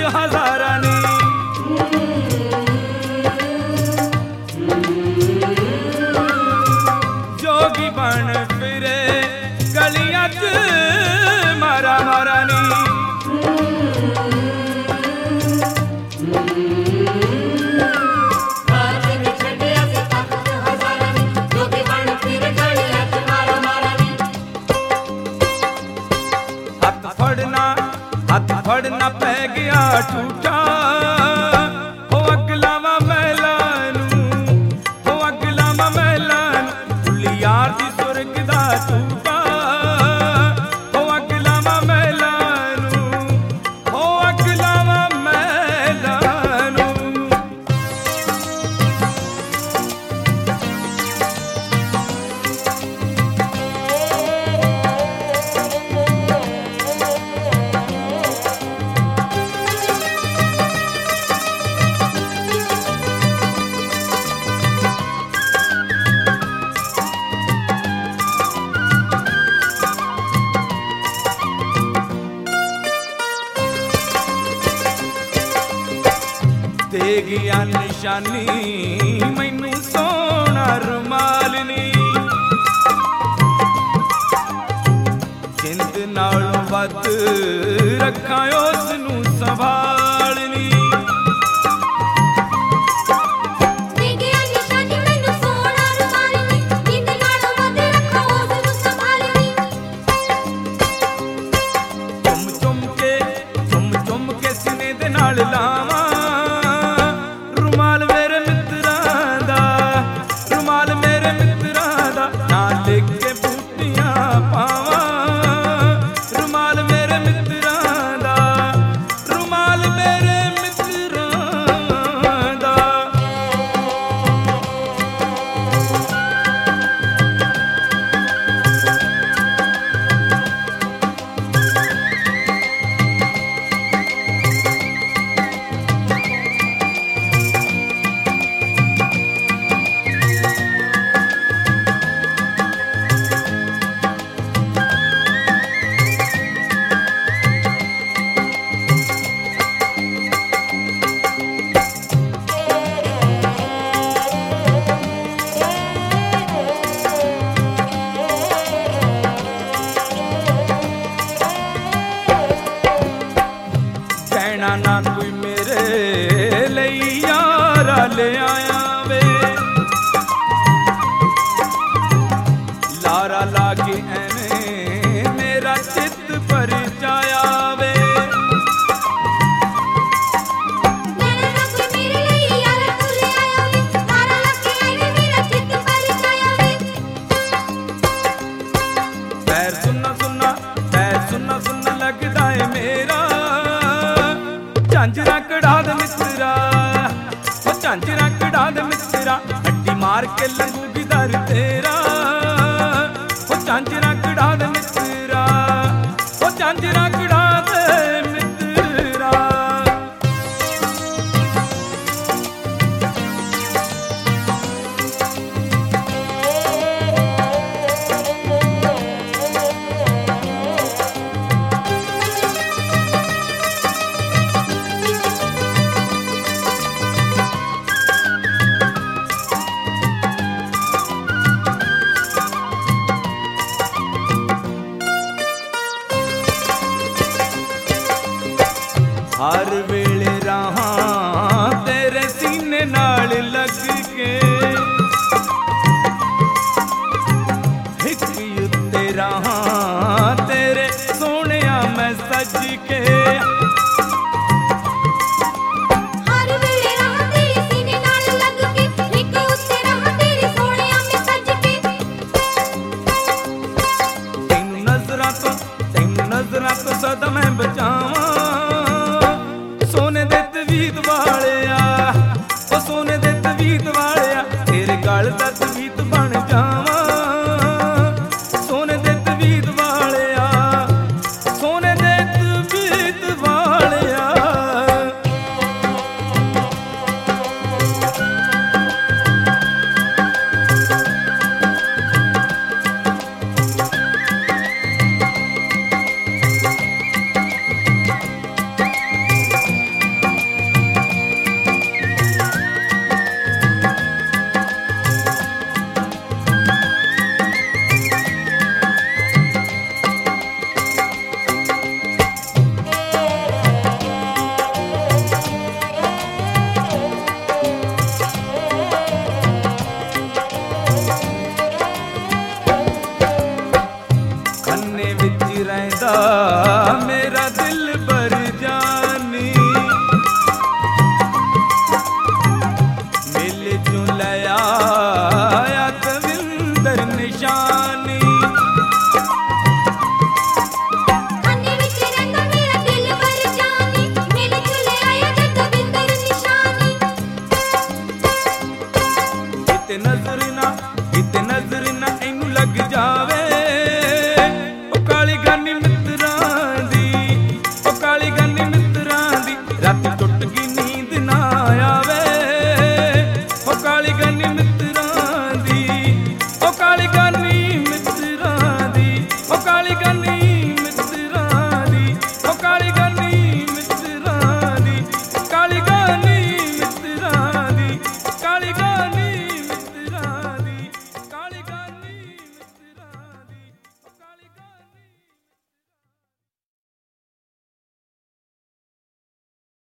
हजारानी। जोगी बन फिरे गलियां च मारा मारानी। हाथ फड़ना पै गया झूठा, हो अगलावा मैलानू, हो अगलावा मैलानू, भुली यार दी सुरग दा झूठा, हो अगलावा मैलानू, हो अगलावा मैलानू। दे गया निशानी मैनू सोना रुमालनी, जिंद नालों वध रखा उसनू संभालनी। चुम के सीने दे नाल लावा रुमाल मेरे मित्रां दा, रुमाल मेरे मित्रां दा, ना लिख के बूटियां पावा रुमाल मेरे मित्रां दा, रुमाल मेरे मित्रां दा। ना कोई मेरे लिए यारा ले आया वे, लारा लागे एवें मेरा चित पर जाया वे। पैर सुनना सुनना, पैर सुनना सुनना लगदा है मेरा, झांझरा कढ़ा दे मित्रा, ओ झांझरा कढ़ा दे मित्रा, हड्डी मार के लगूगी दर तेरा, ओ झांझरा कढ़ा दे मित्रा, ओ झांझरा कढ़ा दे मित्रा। हर वे